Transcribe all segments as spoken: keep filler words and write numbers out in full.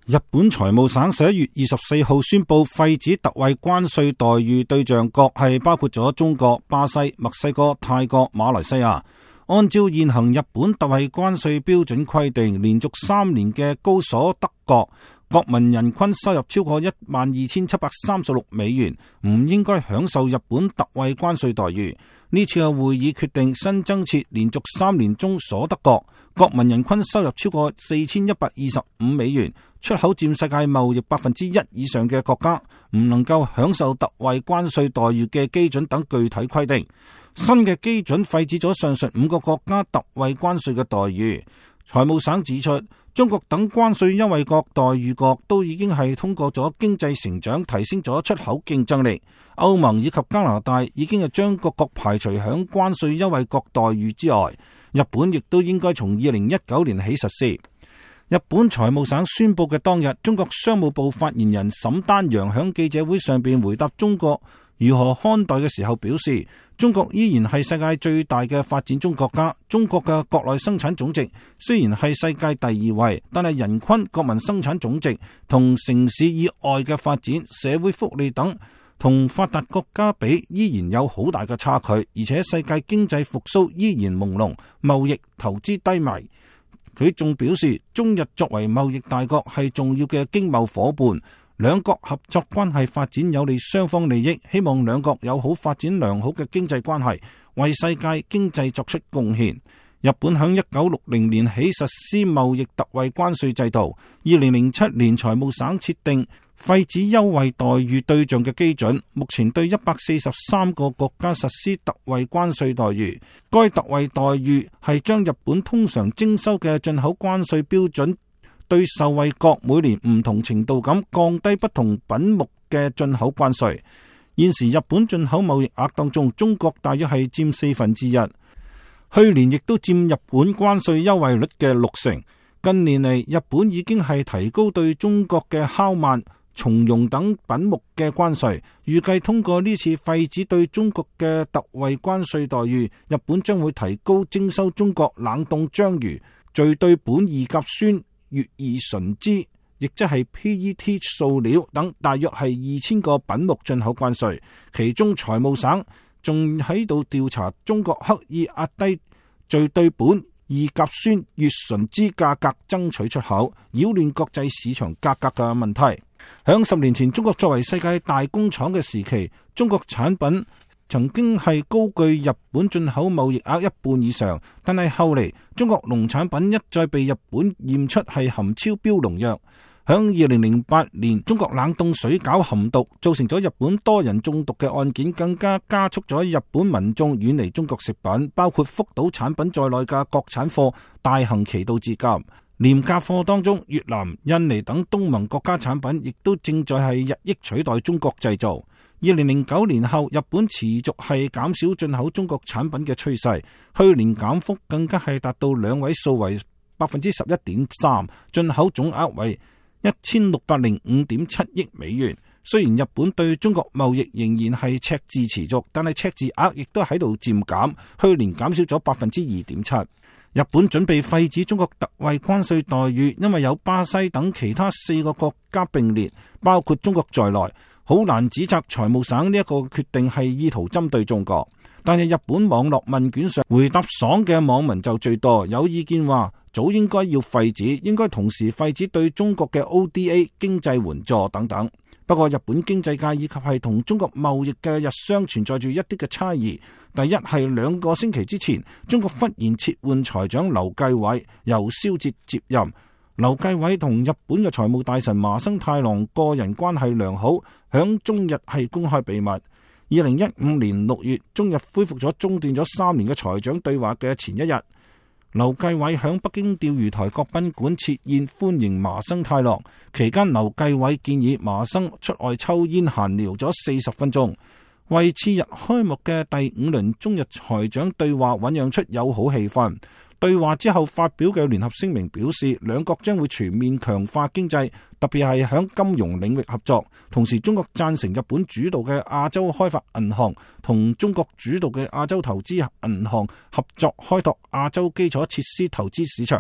日本財務省十一月二十四號宣布廢止特惠關稅待遇對象國係包括咗中國、巴西、墨西哥、泰國、馬來西亞。按照現行日本特惠關稅標準規定，連續三年嘅高所得國國民人均收入超過一萬二千七百三十六美元，唔應該享受日本特惠關稅待遇。呢次嘅會議決定新增設連續三年中所得國國民人均收入超過四千一百二十五美元，出口佔世界貿易百分之一以上嘅國家唔能夠享受特惠關稅待遇嘅基準等具體規定。新嘅基準廢止咗上述五個國家特惠關稅嘅待遇。財務省指出，中國等關稅優惠國待遇國都已經係通過咗經濟成長提升咗出口競爭力。歐盟以及加拿大已經係將各國排除響關稅優惠國待遇之外。日本亦都應該從二零一九年起實施。日本財務省宣布嘅當日，中國商務部發言人沈丹陽響記者會上邊回答中國如何看待嘅時候表示，中國依然係世界最大嘅發展中國家。中國嘅國內生產總值雖然係世界第二位，但係人均國民生產總值同城市以外嘅發展、社會福利等同發達國家比依然有好大嘅差距，而且世界經濟復甦依然朦朧，貿易投資低迷。佢仲表示，中日作為貿易大國係重要嘅經貿夥伴，兩國合作關係發展有利雙方利益，希望兩國有好發展良好嘅經濟關係，為世界經濟作出貢獻。日本響一九六零年起實施貿易特惠關稅制度，二零零七年財務省設定廢止優惠待遇對象嘅基準，目前對一百四十三個國家實施特惠關稅待遇。該特惠待遇係將日本通常徵收嘅進口關稅標準對受惠國每年唔同程度咁降低不同品目嘅進口關稅。現時日本進口貿易額當中，中國大約係佔四分之一，去年亦都佔日本關稅優惠率嘅六成。近年嚟，日本已經係提高對中國嘅烤鰻、松茸等品目嘅關稅，預計通過呢次廢止對中國嘅特惠關稅待遇，日本將會提高徵收中國冷凍章魚、聚對苯二甲酸、乙二醇酯，亦即係 P E T 塑料等大約係二千個品目進口關稅。其中財務省仲喺度調查中國刻意壓低聚對苯二甲酸、乙醇酯價格，爭取出口，擾亂國際市場價格嘅問題。響十年前，中國作為世界大工廠嘅時期，中國產品曾經係高居日本進口貿易額一半以上，但係後嚟中國農產品一再被日本驗出係含超標農藥。響二零零八年，中國冷凍水餃含毒，造成咗日本多人中毒嘅案件，更加加速咗日本民眾遠離中國食品，包括福島產品在內嘅國產貨大行其道至今。廉價貨當中，越南、印尼等東盟國家產品亦都正在係日益取代中國製造。二零零九年後，日本持續係減少進口中國產品嘅趨勢，去年減幅更加係達到兩位數為百分之十一點三，進口總額為一千六百零五點七億美元。雖然日本對中國貿易仍然係赤字持續，但係赤字額亦都喺度漸減，去年減少咗百分之二點七。日本準備廢止中國特惠關稅待遇，因為有巴西等其他四個國家並列，包括中國在內，好難指責財務省呢一個決定係意圖針對中國。但係日本網絡問卷上回答爽嘅網民就最多，有意見話早應該要廢止，應該同時廢止對中國嘅 O D A 經濟援助等等。不過日本經濟界以及係同中國貿易嘅日商存在住一啲嘅差異。第一係兩個星期之前，中國忽然撤換財長劉繼偉，由蕭哲接任。劉繼偉同日本嘅財務大臣麻生太郎個人關係良好，響中日係公開秘密。二零一五年六月，中日恢復咗中斷咗三年嘅財長對話嘅前一日，劉繼偉響北京釣魚台國賓館設宴歡迎麻生太郎。期間，劉繼偉建議麻生出外抽煙閒聊咗四十分鐘，為次日開幕嘅第五輪中日財長對話醞釀出友好氣氛。對話之後發表嘅聯合聲明表示，兩國將會全面強化經濟，特別係響金融領域合作。同時，中國贊成日本主導嘅亞洲開發銀行同中國主導嘅亞洲投資銀行合作，開拓亞洲基礎設施投資市場。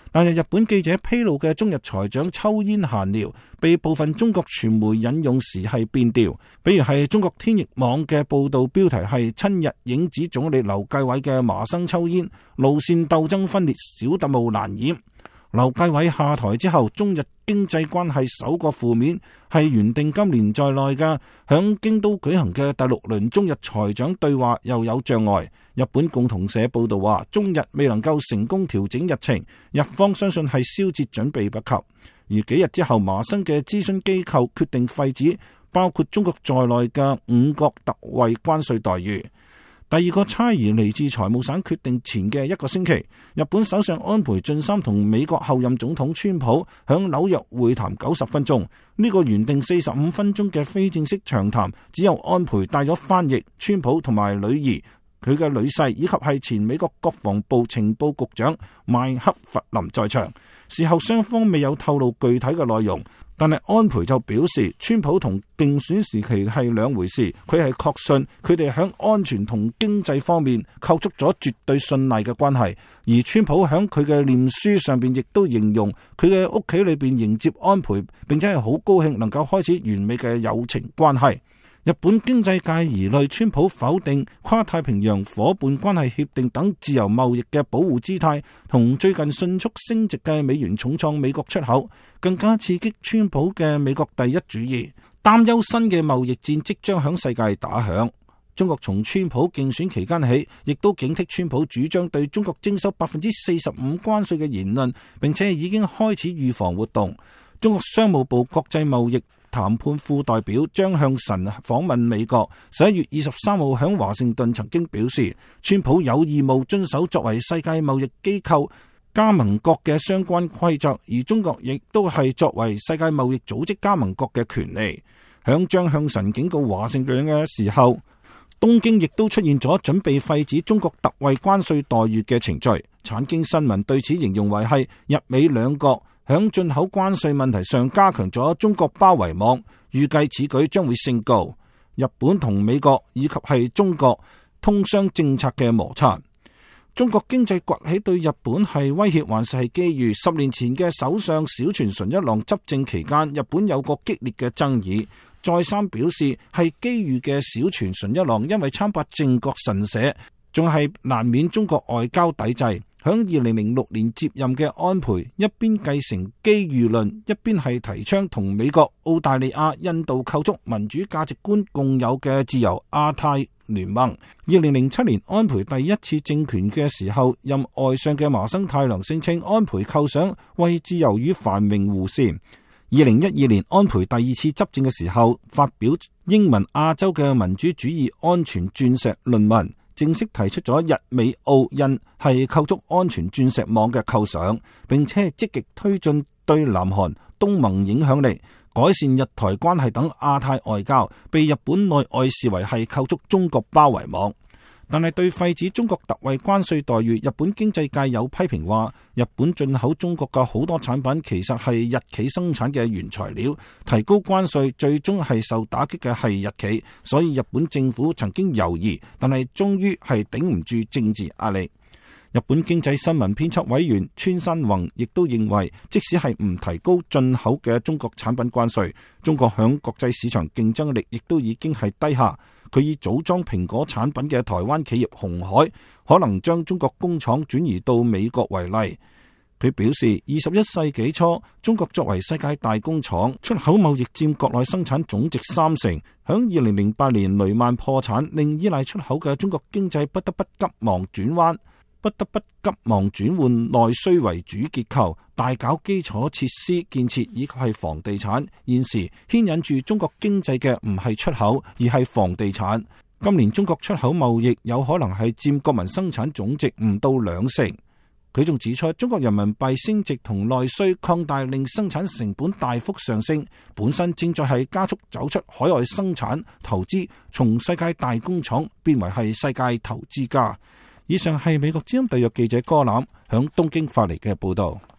但係日本記者披露嘅中日財長秋煙閒聊，被部分中國傳媒引用時係變調，比如係中國天翼網嘅報道標題係親日影子總理劉繼偉嘅麻生抽煙，路線鬥爭分裂，小特務難掩。劉繼偉下台之後，中日經濟關係首個負面係原定今年在內嘅響京都舉行嘅第六輪中日財長對話又有障礙。日本共同社報道話，中日未能夠成功調整日程，日方相信係燒節準備不及。而幾日之後，麻生嘅諮詢機構決定廢止包括中國在內嘅五國特惠關稅待遇。第二個差異嚟自財務省決定前嘅一個星期，日本首相安倍晉三同美國後任總統川普響紐約會談九十分鐘。呢個原定四十五分鐘嘅非正式長談，只有安倍帶咗翻譯、川普同埋女兒、佢嘅女婿以及係前美國國防部情報局長麥克弗林在場。事後雙方未有透露具體嘅內容。但係安倍就表示，川普同競選時期係兩回事，佢係確信佢哋喺安全同經濟方面構築咗絕對信賴嘅關係。而川普喺佢嘅臉書上邊亦都形容佢嘅屋企裏邊迎接安倍，並且係好高興能夠開始完美嘅友情關係。日本經濟界疑慮川普否定跨太平洋夥伴關係協定等自由貿易嘅保護姿態，同最近迅速升值嘅美元重創美國出口，更加刺激川普嘅美國第一主義，擔憂新嘅貿易戰即將響世界打響。中國從川普競選期間起，亦都警惕川普主張對中國徵收百分之四十五關稅嘅言論，並且已經開始預防活動。中國商務部國際貿易談判副代表張向晨訪問美國，十一月二十三號響華盛頓曾經表示，川普有義務遵守作為世界貿易機構加盟國嘅相關規則，而中國亦都係作為世界貿易組織加盟國嘅權利。響張向晨警告華盛頓嘅時候，東京亦都出現咗準備廢止中國特惠關稅待遇嘅程序。產經新聞對此形容為係日美兩國響進口關稅問題上加強咗中國包圍網，預計此舉將會升高日本同美國以及係中國通商政策嘅摩擦。中國經濟崛起對日本係威脅還是係機遇？十年前嘅首相小泉純一郎執政期間，日本有個激烈嘅爭議，再三表示係機遇嘅小泉純一郎因為參拜靖國神社，仲係難免中國外交抵制。響二零零六年接任嘅安倍，一邊繼承機遇論，一邊係提倡同美國、澳大利亞、印度構築民主價值觀共有嘅自由亞太聯盟。二零零七年安倍第一次政權嘅時候，任外相嘅麻生太郎聲稱安倍構想為自由與繁榮護線。二零一二年安倍第二次執政嘅時候，發表英文亞洲嘅民主主義安全鑽石論文，正式提出咗日美澳印係構築安全鑽石網嘅構想，並且積極推進對南韓、東盟影響力、改善日台關係等亞太外交，被日本內外視為係構築中國包圍網。但係對廢止中國特惠關稅待遇，日本經濟界有批評話，日本進口中國嘅好多產品其實係日企生產嘅原材料，提高關稅最終係受打擊嘅係日企，所以日本政府曾經猶豫，但係終於係頂唔住政治壓力。日本經濟新聞編輯委員川山宏亦都認為，即使係唔提高進口嘅中國產品關稅，中國響國際市場競爭力亦都已經係低下。佢以組裝蘋果產品嘅台灣企業鴻海可能將中國工廠轉移到美國為例。佢表示，二十一世紀初，中國作為世界大工廠，出口貿易佔國內生產總值三成。響二零零八年雷曼破產，令依賴出口嘅中國經濟不得不急忙轉彎。不得不急忙轉換內需為主結構，大搞基礎設施建設以及係房地產。現時牽引住中國經濟嘅唔係出口，而係房地產。今年中國出口貿易有可能係佔國民生產總值唔到兩成。佢仲指出，中國人民幣升值同內需擴大，令生產成本大幅上升，本身正在係加速走出海外生產投資，從世界大工廠變為係世界投資家。以上係美國之音特約記者柯南響東京發嚟嘅報道。